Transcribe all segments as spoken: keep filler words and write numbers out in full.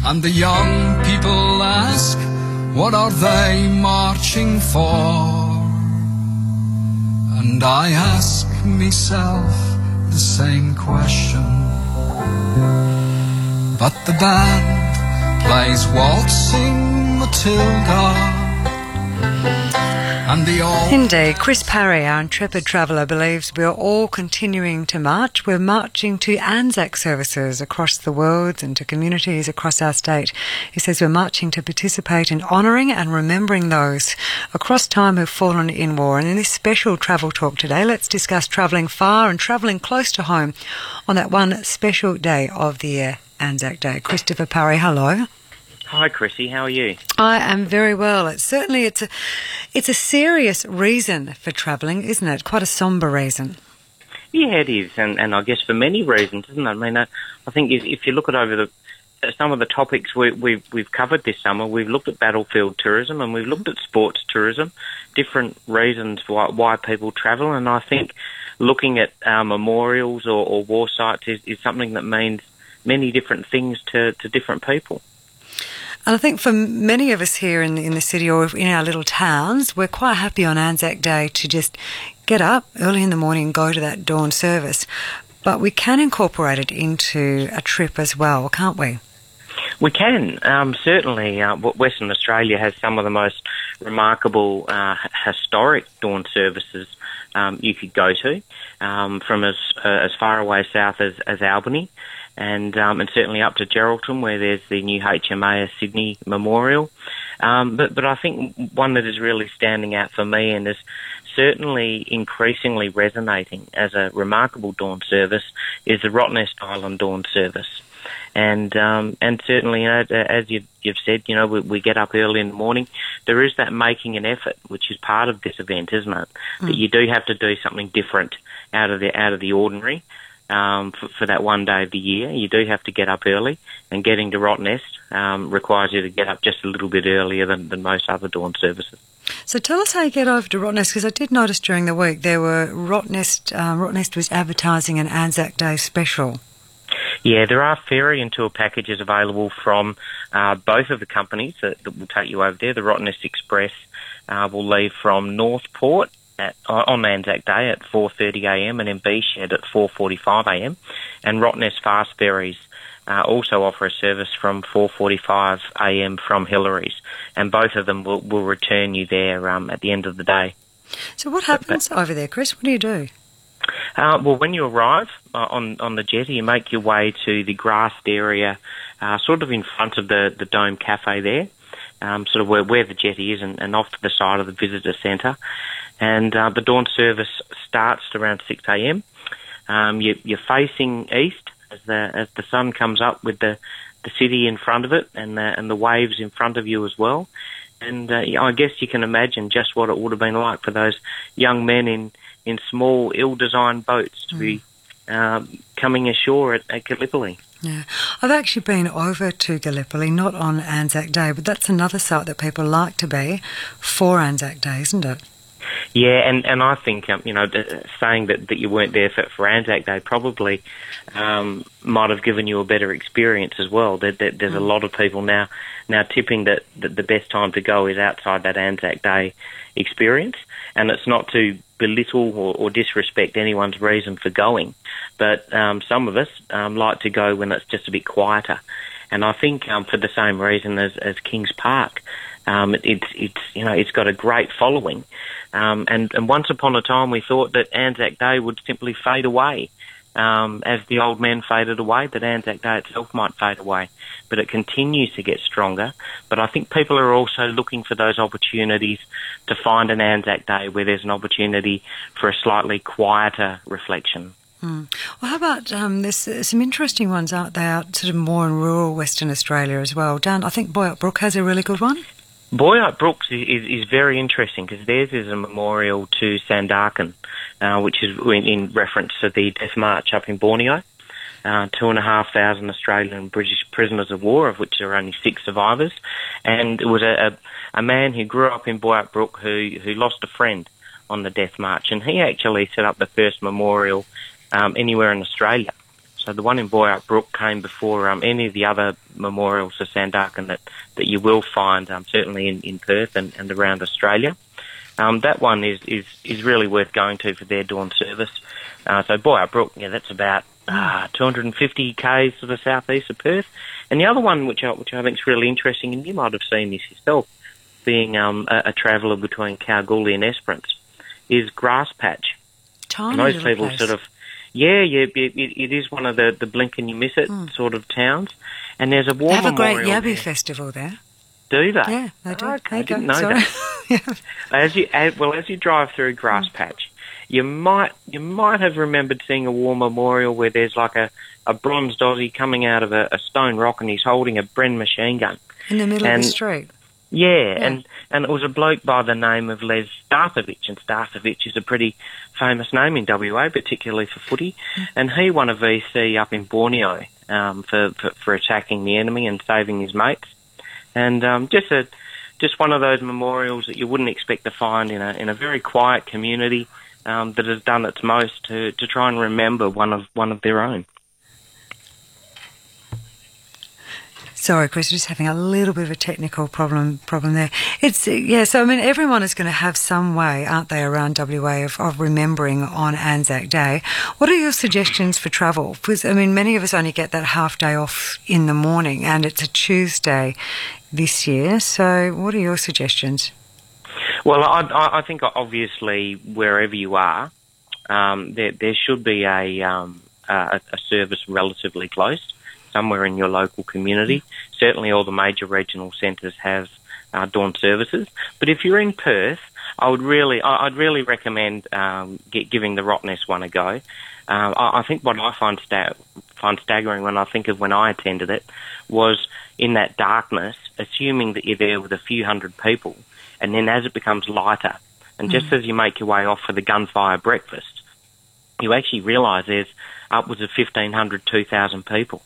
And the young people ask, what are they marching for? And I ask myself the same question. But the band plays Waltzing Matilda. And the old Indeed, Chris Parry, our intrepid traveller, believes we are all continuing to march. We're marching to Anzac services across the world and to communities across our state. He says we're marching to participate in honouring and remembering those across time who've fallen in war. And in this special travel talk today, let's discuss travelling far and travelling close to home on that one special day of the year, Anzac Day. Christopher Parry, hello. Hi, Chrissy. How are you? I am very well. It's certainly it's a it's a serious reason for travelling, isn't it? Quite a sombre reason. Yeah, it is, and and I guess for many reasons, isn't it? I mean, I, I think if, if you look at over the some of the topics we, we've we've covered this summer, we've looked at battlefield tourism and we've looked at sports tourism, different reasons why why people travel, and I think looking at uh, memorials or, or war sites is, is something that means many different things to, to different people. And I think for many of us here in, in the city or in our little towns, we're quite happy on Anzac Day to just get up early in the morning and go to that dawn service. But we can incorporate it into a trip as well, can't we? We can. Um, certainly, uh, Western Australia has some of the most remarkable uh, historic dawn services um, you could go to, um, from as uh, as far away south as, as Albany. And um, and certainly up to Geraldton, where there's the new H M A S Sydney Memorial. Um, but, but I think one that is really standing out for me and is certainly increasingly resonating as a remarkable dawn service is the Rottnest Island Dawn Service. And um, and certainly, you know, as you, you've said, you know, we, we get up early in the morning. There is that making an effort, which is part of this event, isn't it? Mm. That you do have to do something different out of the out of the ordinary. Um, for, for that one day of the year, you do have to get up early, and getting to Rottnest um, requires you to get up just a little bit earlier than, than most other dawn services. So tell us how you get over to Rottnest, because I did notice during the week there were Rottnest, um, Rottnest was advertising an Anzac Day special. Yeah, there are ferry and tour packages available from uh, both of the companies that, that will take you over there. The Rottnest Express uh, will leave from Northport At, on Anzac Day at four thirty a m and then B-Shed at four forty-five a m And Rottnest Fast Ferries uh, also offer a service from four forty-five a m from Hillary's, and both of them will, will return you there um, at the end of the day. So what happens but, but, over there, Chris? What do you do? Uh, well, when you arrive uh, on, on the jetty, you make your way to the grassed area, uh, sort of in front of the, the Dome Cafe there, um, sort of where, where the jetty is, and, and off to the side of the visitor centre. And uh, the dawn service starts around six a m Um, you, you're facing east as the as the sun comes up with the, the city in front of it and the, and the waves in front of you as well. And uh, I guess you can imagine just what it would have been like for those young men in, in small, ill-designed boats to mm. be um, coming ashore at, at Gallipoli. Yeah, I've actually been over to Gallipoli, not on Anzac Day, but that's another site that people like to be for Anzac Day, isn't it? Yeah, and, and I think, um, you know, saying that, that you weren't there for, for Anzac Day probably um, might have given you a better experience as well. There, there, there's mm. a lot of people now now tipping that, that the best time to go is outside that Anzac Day experience. And it's not to belittle or, or disrespect anyone's reason for going, but um, some of us um, like to go when it's just a bit quieter. And I think um, for the same reason as, as Kings Park, um, it, it's it's you know it's got a great following. Um, and, and once upon a time, we thought that Anzac Day would simply fade away. Um, as the old men faded away, that Anzac Day itself might fade away. But it continues to get stronger. But I think people are also looking for those opportunities to find an Anzac Day where there's an opportunity for a slightly quieter reflection. Mm. Well, how about, um, there's uh, some interesting ones out there, out sort of more in rural Western Australia as well. Dan, I think Boyup Brook has a really good one. Boyup Brooks is, is, is very interesting because theirs is a memorial to Sandakan, uh, which is in, in reference to the Death March up in Borneo. Uh, two and a half thousand Australian and British prisoners of war, of which there are only six survivors. And it was a, a, a man who grew up in Boyup Brook who, who lost a friend on the Death March. And he actually set up the first memorial um, anywhere in Australia. so the one in Boyack Brook came before um, any of the other memorials to Sandakan that, that you will find um, certainly in, in Perth and, and around Australia. Um, that one is, is, is really worth going to for their dawn service. Uh, so Boyack Brook, yeah, that's about uh, two hundred fifty k's to the southeast of Perth. And the other one, which I, which I think is really interesting, and you might have seen this yourself, being um, a, a traveller between Kalgoorlie and Esperance, is Grass Patch. Tiny and those little people place. sort of, yeah, yeah, it, it is one of the, the blink and you miss it Mm. sort of towns. And there's a war They have a great memorial Yabby there. festival there. Do they? Yeah, they do. Oh, okay, They I do. didn't know Sorry. that. Yeah. As you, as, well, as you drive through Grass Patch, you might you might have remembered seeing a war memorial where there's like a, a bronzed Aussie coming out of a, a stone rock and he's holding a Bren machine gun. In the middle And- of the street. Yeah, Yeah. and and it was a bloke by the name of Les Startovich, and Startovich is a pretty famous name in W A, particularly for footy, and he won a V C up in Borneo um, for, for for attacking the enemy and saving his mates, and um, just a just one of those memorials that you wouldn't expect to find in a in a very quiet community um, that has done its most to, to try and remember one of one of their own. Sorry, Chris, we're just having a little bit of a technical problem problem there. It's, yeah, so, I mean, everyone is going to have some way, aren't they, around W A of, of remembering on Anzac Day. What are your suggestions for travel? Because, I mean, many of us only get that half day off in the morning, and it's a Tuesday this year. So what are your suggestions? Well, I, I I think obviously wherever you are, um, there there should be a, um, a a service relatively close, somewhere in your local community. Certainly all the major regional centres have uh, dawn services. But if you're in Perth, I would really, I, I'd really recommend um, get, giving the Rottnest one a go. Um, I, I think what I find, sta- find staggering when I think of when I attended it was in that darkness, assuming that you're there with a few hundred people, and then as it becomes lighter, and just as you make your way off for the gunfire breakfast, you actually realise there's upwards of fifteen hundred, two thousand people.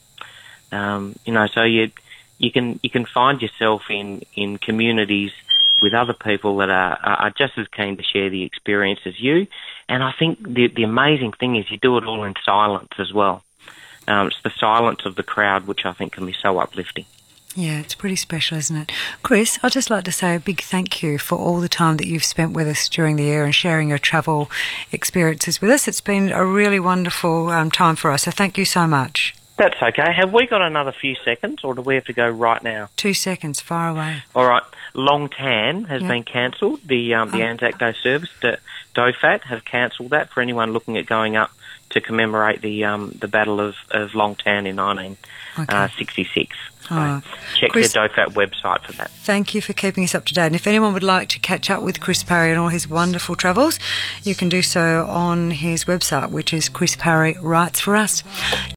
Um, you know, so you you can you can find yourself in, in communities with other people that are, are just as keen to share the experience as you. And I think the the amazing thing is you do it all in silence as well. Um, it's the silence of the crowd which I think can be so uplifting. Yeah, it's pretty special, isn't it? Chris, I'd just like to say a big thank you for all the time that you've spent with us during the year and sharing your travel experiences with us. It's been a really wonderful um, time for us, so thank you so much. That's okay. Have we got another few seconds, or do we have to go right now? Two seconds, far away. All right. Long Tan has Yeah. been cancelled. The um, the Oh. Anzac Day service, D- DOFAT, have cancelled that for anyone looking at going up to commemorate the um, the Battle of, of Long Tan in nineteen sixty-six. So Oh. check Chris- the DOFAT website for that. Thank you for keeping us up to date. And if anyone would like to catch up with Chris Parry and all his wonderful travels, you can do so on his website, which is Chris Parry Writes for Us.